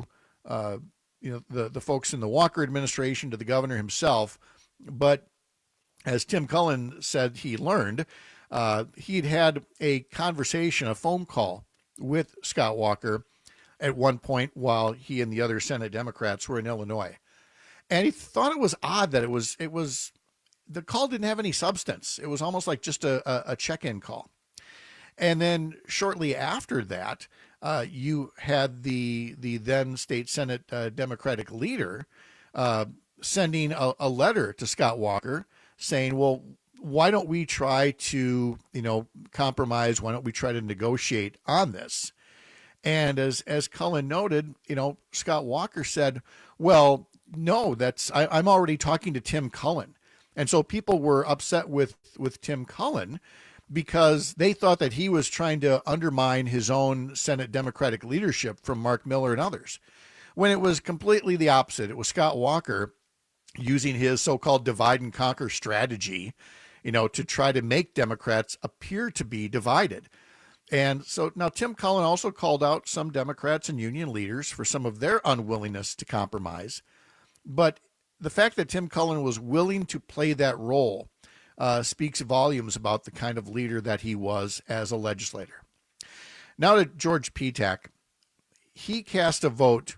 the folks in the Walker administration, to the governor himself. But as Tim Cullen said he learned, he'd had a conversation, a phone call with Scott Walker at one point while he and the other Senate Democrats were in Illinois. And he thought it was odd that it was the call didn't have any substance. It was almost like just a check-in call. And then shortly after that, you had the then state Senate Democratic leader sending a letter to Scott Walker saying, well, why don't we try to, compromise? Why don't we try to negotiate on this? And as Cullen noted, Scott Walker said, well, no, I'm already talking to Tim Cullen. And so people were upset with Tim Cullen because they thought that he was trying to undermine his own Senate Democratic leadership from Mark Miller and others, when it was completely the opposite. It was Scott Walker using his so-called divide and conquer strategy, to try to make Democrats appear to be divided. And so now Tim Cullen also called out some Democrats and union leaders for some of their unwillingness to compromise. But the fact that Tim Cullen was willing to play that role speaks volumes about the kind of leader that he was as a legislator. Now to George Petak. He cast a vote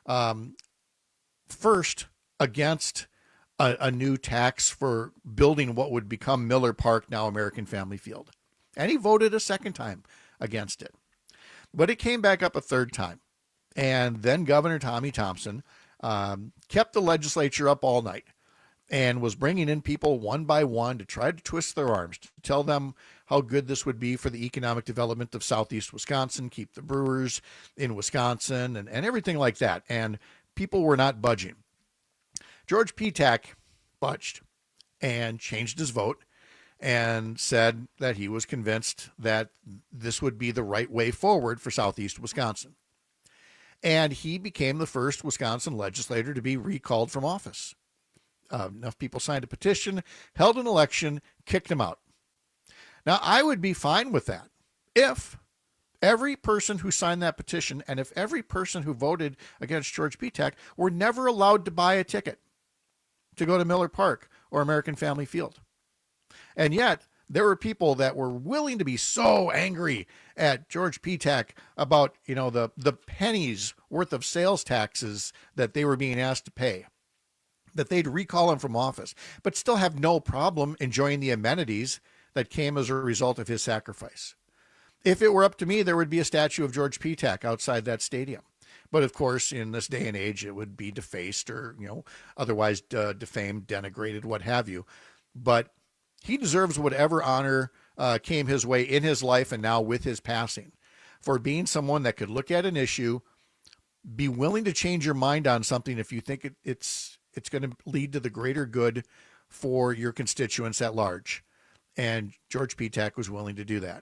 first against a new tax for building what would become Miller Park, now American Family Field. And he voted a second time against it. But it came back up a third time. And then Governor Tommy Thompson kept the legislature up all night and was bringing in people one by one to try to twist their arms, to tell them how good this would be for the economic development of Southeast Wisconsin, keep the brewers in Wisconsin, and everything like that. And people were not budging. George Petak budged and changed his vote and said that he was convinced that this would be the right way forward for Southeast Wisconsin. And he became the first Wisconsin legislator to be recalled from office. Enough people signed a petition, held an election, kicked him out. Now, I would be fine with that if every person who signed that petition and if every person who voted against George Petak were never allowed to buy a ticket to go to Miller Park or American Family Field. And yet, there were people that were willing to be so angry at George Petak about, the pennies worth of sales taxes that they were being asked to pay, that they'd recall him from office, but still have no problem enjoying the amenities that came as a result of his sacrifice. If it were up to me, there would be a statue of George Petak outside that stadium. But of course, in this day and age, it would be defaced or, otherwise defamed, denigrated, what have you. But he deserves whatever honor came his way in his life and now with his passing, for being someone that could look at an issue, be willing to change your mind on something if you think it's going to lead to the greater good for your constituents at large. And George Petak was willing to do that.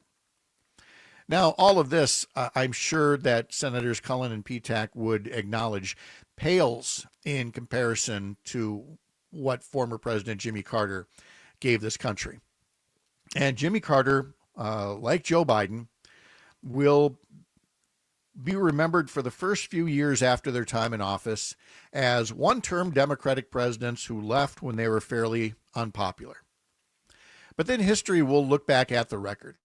Now, all of this, I'm sure that Senators Cullen and Petak would acknowledge, pales in comparison to what former President Jimmy Carter gave this country. And Jimmy Carter, like Joe Biden, will be remembered for the first few years after their time in office as one-term Democratic presidents who left when they were fairly unpopular. But then history will look back at the record.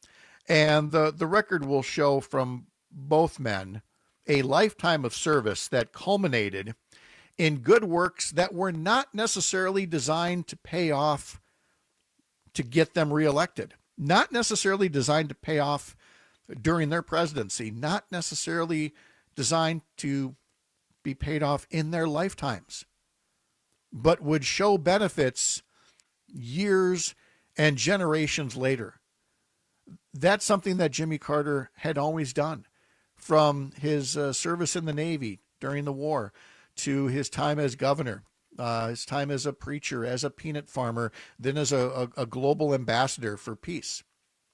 And the record will show from both men a lifetime of service that culminated in good works that were not necessarily designed to pay off to get them reelected, not necessarily designed to pay off during their presidency, not necessarily designed to be paid off in their lifetimes, but would show benefits years and generations later. That's something that Jimmy Carter had always done, from his service in the Navy during the war to his time as governor, his time as a preacher, as a peanut farmer, then as a global ambassador for peace.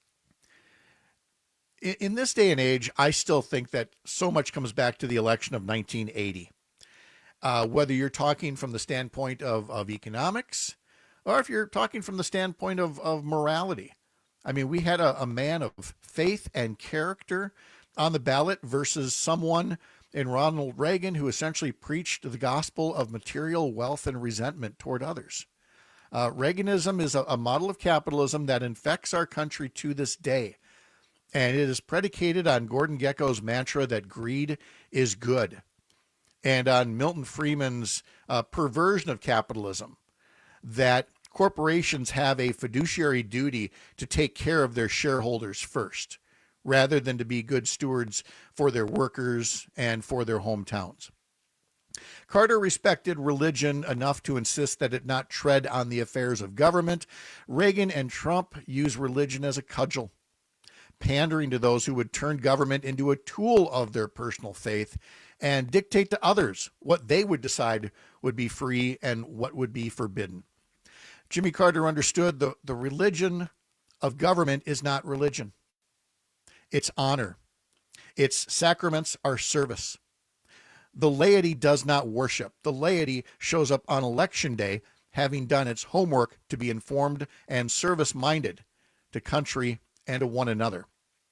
In this day and age, I still think that so much comes back to the election of 1980. Whether you're talking from the standpoint of economics, or if you're talking from the standpoint of morality. I mean, we had a man of faith and character on the ballot versus someone in Ronald Reagan who essentially preached the gospel of material wealth and resentment toward others. Reaganism is a model of capitalism that infects our country to this day. And it is predicated on Gordon Gekko's mantra that greed is good, and on Milton Friedman's perversion of capitalism, that corporations have a fiduciary duty to take care of their shareholders first, rather than to be good stewards for their workers and for their hometowns. Carter respected religion enough to insist that it not tread on the affairs of government. Reagan and Trump use religion as a cudgel, pandering to those who would turn government into a tool of their personal faith and dictate to others what they would decide would be free and what would be forbidden. Jimmy Carter understood the religion of government is not religion. It's honor. Its sacraments are service. The laity does not worship. The laity shows up on election day having done its homework to be informed and service-minded to country and to one another.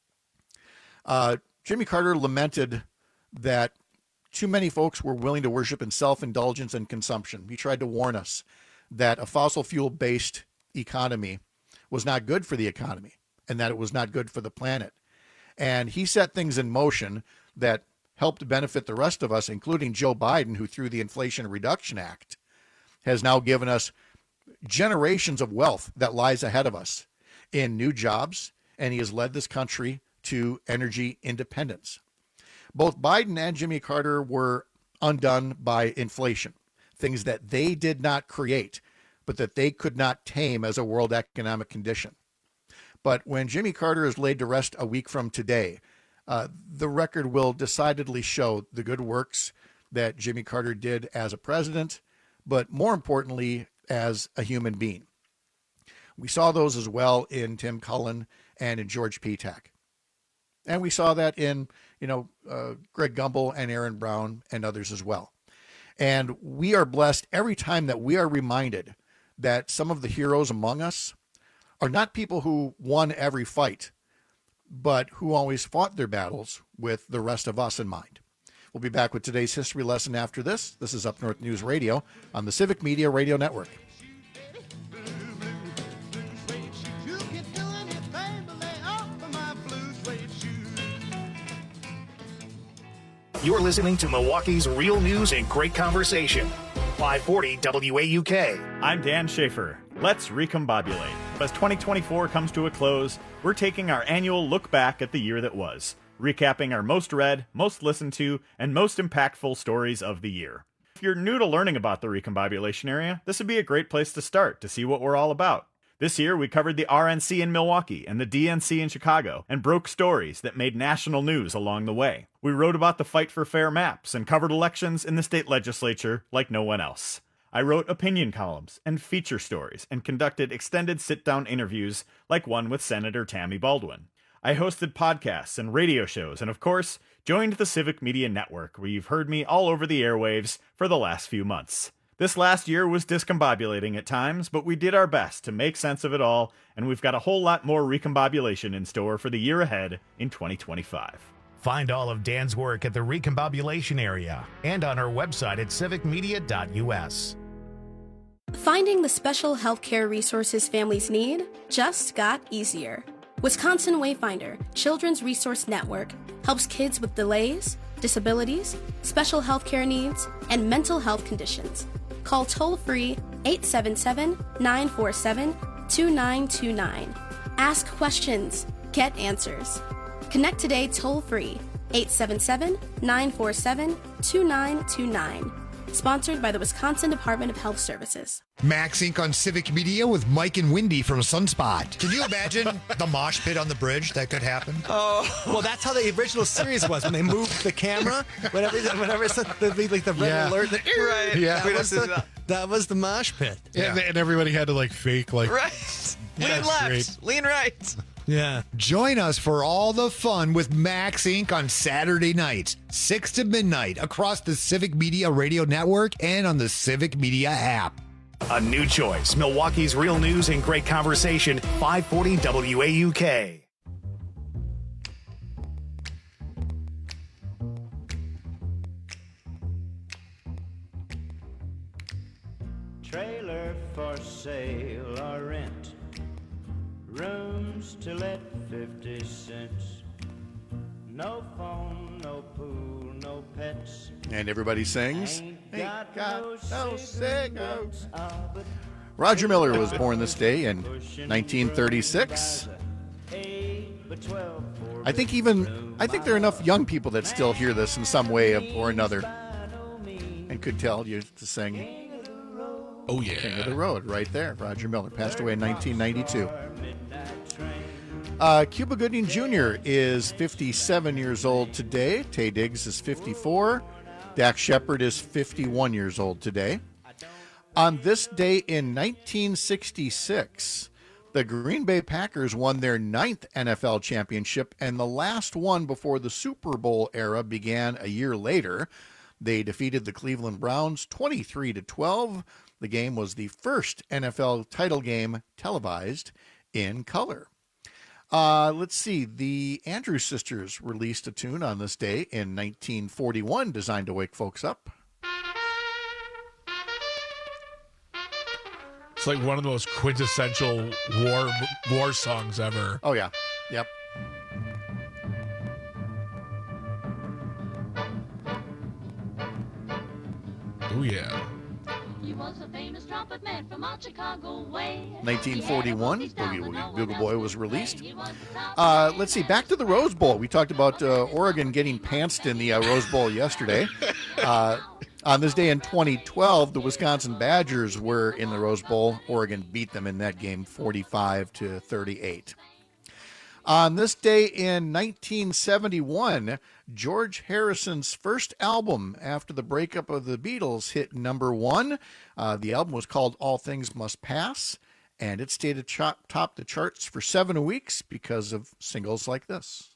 Jimmy Carter lamented that too many folks were willing to worship in self-indulgence and consumption. He tried to warn us that a fossil fuel-based economy was not good for the economy and that it was not good for the planet. And he set things in motion that helped benefit the rest of us, including Joe Biden, who through the Inflation Reduction Act has now given us generations of wealth that lies ahead of us in new jobs, and he has led this country to energy independence. Both Biden and Jimmy Carter were undone by inflation, things that they did not create, but that they could not tame as a world economic condition. But when Jimmy Carter is laid to rest a week from today, the record will decidedly show the good works that Jimmy Carter did as a president, but more importantly, as a human being. We saw those as well in Tim Cullen and in George Petak. And we saw that in, Greg Gumbel and Aaron Brown and others as well. And we are blessed every time that we are reminded that some of the heroes among us are not people who won every fight, but who always fought their battles with the rest of us in mind. We'll be back with today's history lesson after this. This is Up North News Radio on the Civic Media Radio Network. You You're listening to Milwaukee's real news and great conversation. 540 WAUK. I'm Dan Schaefer. Let's recombobulate. As 2024 comes to a close, we're taking our annual look back at the year that was, recapping our most read, most listened to, and most impactful stories of the year. If you're new to learning about the recombobulation area, this would be a great place to start to see what we're all about. This year, we covered the RNC in Milwaukee and the DNC in Chicago and broke stories that made national news along the way. We wrote about the fight for fair maps and covered elections in the state legislature like no one else. I wrote opinion columns and feature stories and conducted extended sit-down interviews like one with Senator Tammy Baldwin. I hosted podcasts and radio shows and, of course, joined the Civic Media Network, where you've heard me all over the airwaves for the last few months. This last year was discombobulating at times, but we did our best to make sense of it all, and we've got a whole lot more recombobulation in store for the year ahead in 2025. Find all of Dan's work at the recombobulation area and on our website at civicmedia.us. Finding the special healthcare resources families need just got easier. Wisconsin Wayfinder Children's Resource Network helps kids with delays, disabilities, special healthcare needs, and mental health conditions. Call toll-free 877-947-2929. Ask questions. Get answers. Connect today toll-free 877-947-2929. Sponsored by the Wisconsin Department of Health Services. Max Inc. on Civic Media with Mike and Wendy from Sunspot. Can you imagine the mosh pit on the bridge that could happen? Oh, well, that's how the original series was when they moved the camera. Whenever it's like the red alert, right? Yeah, that was the mosh pit. Yeah. And everybody had to like fake like right. Lean left, lean right. Yeah. Join us for all the fun with Max Inc. on Saturday nights, 6 to midnight, across the Civic Media Radio Network and on the Civic Media app. A new choice, Milwaukee's real news and great conversation, 540 WAUK. Trailer for sale or rent. Rooms to let 50 cents. No phone, no pool, no pets. And everybody sings. Ain't got no cigarettes. Roger Miller was born this day in 1936. I think there are enough young people that still hear this in some way or another and could tell you to sing. Oh, yeah. King of the Road, right there. Roger Miller passed away in 1992. Cuba Gooding Jr. is 57 years old today. Taye Diggs is 54. Dax Shepard is 51 years old today. On this day in 1966, the Green Bay Packers won their 9th NFL championship and the last one before the Super Bowl era began a year later. They defeated the Cleveland Browns 23-12. The game was the first NFL title game televised in color. Let's see. The Andrews Sisters released a tune on this day in 1941 designed to wake folks up. It's like one of the most quintessential war songs ever. Oh, yeah. Yep. Oh, yeah. He was a famous trumpet man from out Chicago way. 1941, Boogie Woogie Bugle Boy was released. Let's see, back to the Rose Bowl. We talked about Oregon getting pantsed in the Rose Bowl yesterday. On this day in 2012, the Wisconsin Badgers were in the Rose Bowl. Oregon beat them in that game 45-38. On this day in 1971, George Harrison's first album after the breakup of the Beatles hit number 1. The album was called All Things Must Pass, and it stayed atop the charts for 7 weeks because of singles like this.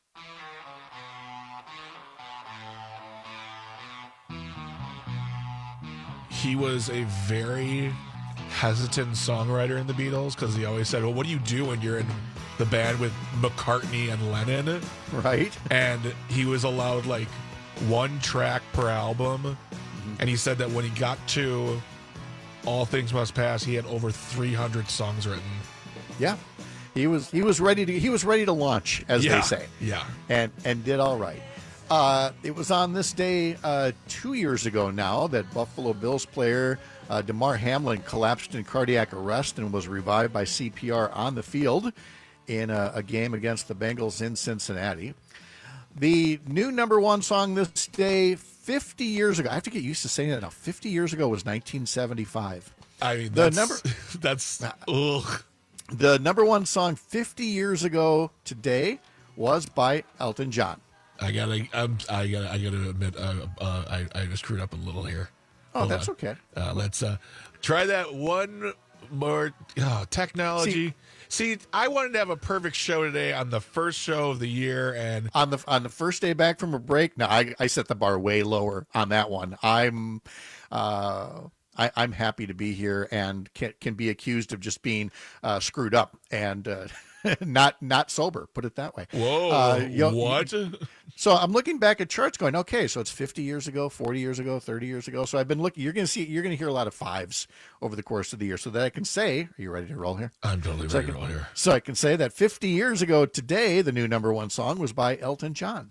He was a very hesitant songwriter in the Beatles because he always said, well, what do you do when you're in the band with McCartney and Lennon? Right. And he was allowed like 1 track per album. Mm-hmm. And he said that when he got to All Things Must Pass, he had over 300 songs written. Yeah. He was ready to launch, as they say. Yeah. And did all right. It was on this day 2 years ago now that Buffalo Bills player Damar Hamlin collapsed in cardiac arrest and was revived by CPR on the field in a game against the Bengals in Cincinnati. The new number one song this day, 50 years ago. I have to get used to saying that now. 50 years ago was 1975. I mean, the that's ugh. The number one song 50 years ago today was by Elton John. I gotta admit, I screwed up a little here. Oh, Hold that's on. okay. Let's try that one more. Technology. See, I wanted to have a perfect show today on the first show of the year, and on the first day back from a break. Now, I set the bar way lower on that one. I'm happy to be here and can be accused of just being screwed up and not sober. Put it that way. Whoa! What? So I'm looking back at charts, going, okay, so it's 50 years ago, 40 years ago, 30 years ago. So I've been looking. You're going to hear a lot of fives over the course of the year, so that I can say, are you ready to roll here? I'm totally ready to roll here. So I can say that 50 years ago today, the new number one song was by Elton John.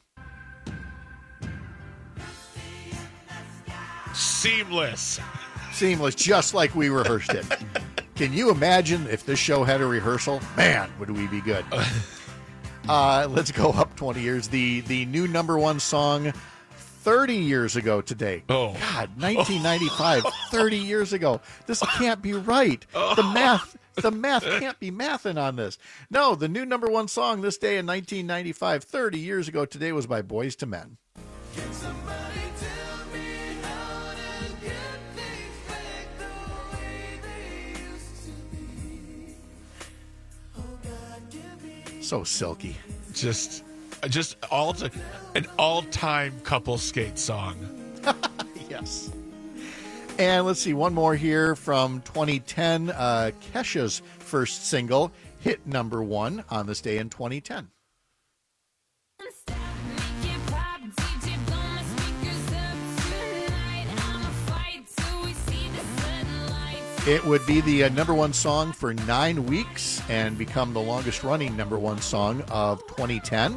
Seamless, just like we rehearsed it. Can you imagine if this show had a rehearsal? Man, would we be good. Let's go up 20 years. The new number one song 30 years ago today. Oh. God, 1995, 30 years ago. This can't be right. The math can't be mathing on this. No, the new number one song this day in 1995, 30 years ago today was by Boyz II Men. So silky. Just an all-time couple skate song. Yes. And let's see, one more here from 2010. Kesha's first single hit number one on this day in 2010. It would be the number one song for 9 weeks and become the longest running number one song of 2010.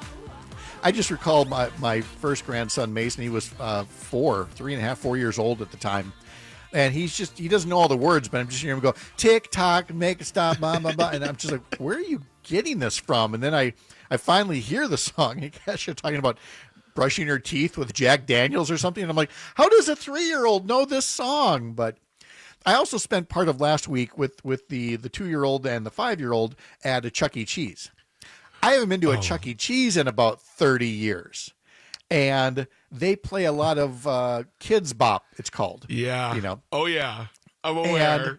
I just recall my first grandson, Mason. He was 4 years old at the time. And he doesn't know all the words, but I'm just hearing him go, tick tock, make it stop, blah, blah, blah. And I'm just like, where are you getting this from? And then I finally hear the song. And Kesha talking about brushing her teeth with Jack Daniels or something. And I'm like, how does a 3-year-old know this song? But I also spent part of last week with the 2-year-old and the 5-year-old at a Chuck E. Cheese. I haven't been to a Chuck E. Cheese in about 30 years. And they play a lot of Kids Bop, it's called. Yeah. You know. Oh, yeah. I'm aware. And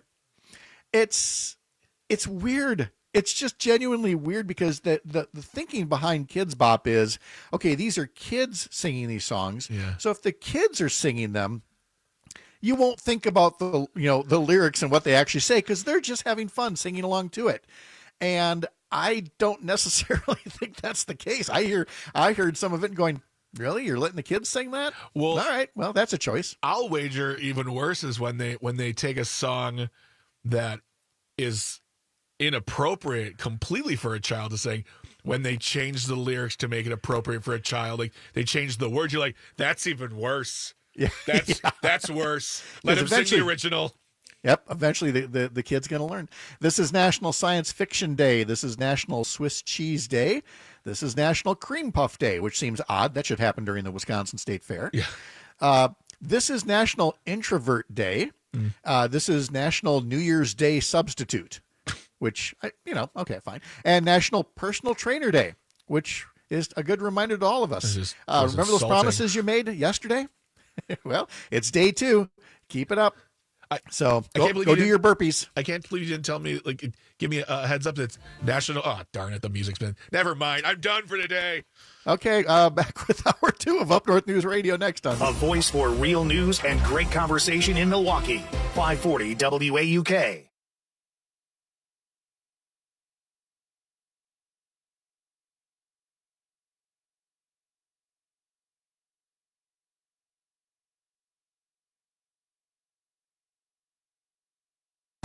it's weird. It's just genuinely weird because the thinking behind Kids Bop is, okay, these are kids singing these songs. Yeah. So if the kids are singing them, you won't think about the lyrics and what they actually say because they're just having fun singing along to it. And I don't necessarily think that's the case. I heard some of it going, really? You're letting the kids sing that? Well, all right. Well, that's a choice. I'll wager even worse is when they take a song that is inappropriate completely for a child to sing. When they change the lyrics to make it appropriate for a child, like they change the words, you're like, that's even worse. Yeah, that's worse. Let him sing the original. Yep. Eventually, the kid's going to learn. This is National Science Fiction Day. This is National Swiss Cheese Day. This is National Cream Puff Day, which seems odd. That should happen during the Wisconsin State Fair. Yeah. This is National Introvert Day. This is National New Year's Day Substitute, which okay, fine. And National Personal Trainer Day, which is a good reminder to all of us. Remember those promises you made yesterday? Well, it's day 2. Keep it up. Go do your burpees. I can't believe you didn't tell me, give me a heads up that's national. Oh, darn it. The music's been. Never mind. I'm done for today. Okay. Back with hour 2 of Up North News Radio next on. A voice for real news and great conversation in Milwaukee. 540 WAUK.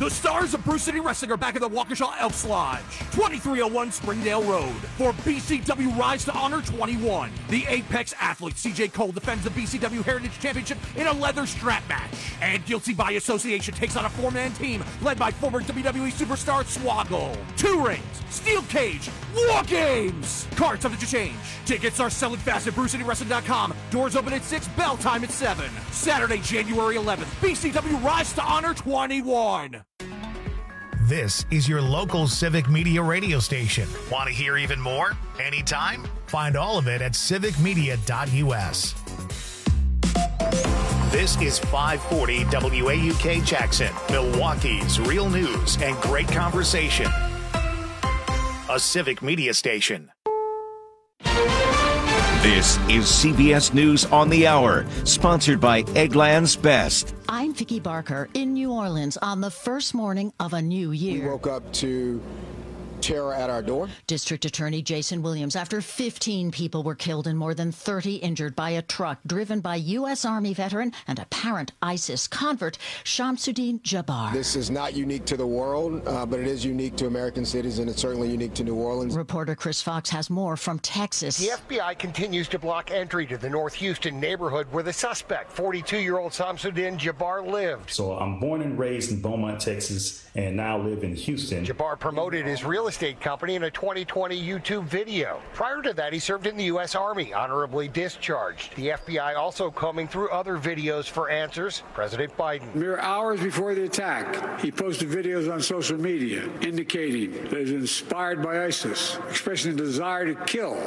The stars of Bruce City Wrestling are back at the Waukesha Elks Lodge, 2301 Springdale Road, for BCW Rise to Honor 21. The Apex athlete CJ Cole defends the BCW Heritage Championship in a leather strap match. And Guilty by Association takes on a 4-man team led by former WWE superstar Swoggle. 2 rings, steel cage, war games. Cards subject to change. Tickets are selling fast at BruceCityWrestling.com. Doors open at 6, bell time at 7. Saturday, January 11th, BCW Rise to Honor 21. This is your local Civic Media radio station. Want to hear even more? Anytime? Find all of it at civicmedia.us. This is 540 WAUK Jackson, Milwaukee's real news and great conversation. A Civic Media station. This is CBS News on the Hour, sponsored by Eggland's Best. I'm Vicki Barker in New Orleans on the first morning of a new year. We woke up to terror at our door. District Attorney Jason Williams, after 15 people were killed and more than 30 injured by a truck driven by U.S. Army veteran and apparent ISIS convert, Shamsuddin Jabbar. This is not unique to the world, but it is unique to American cities, and it's certainly unique to New Orleans. Reporter Chris Fox has more from Texas. The FBI continues to block entry to the North Houston neighborhood where the suspect, 42-year-old Shamsuddin Jabbar, lived. So I'm born and raised in Beaumont, Texas, and now live in Houston. Jabbar promoted his real estate company in a 2020 YouTube video. Prior to that, he served in the U.S. Army, honorably discharged. The FBI also combing through other videos for answers. President Biden. Mere hours before the attack, he posted videos on social media indicating that he was inspired by ISIS, expressing a desire to kill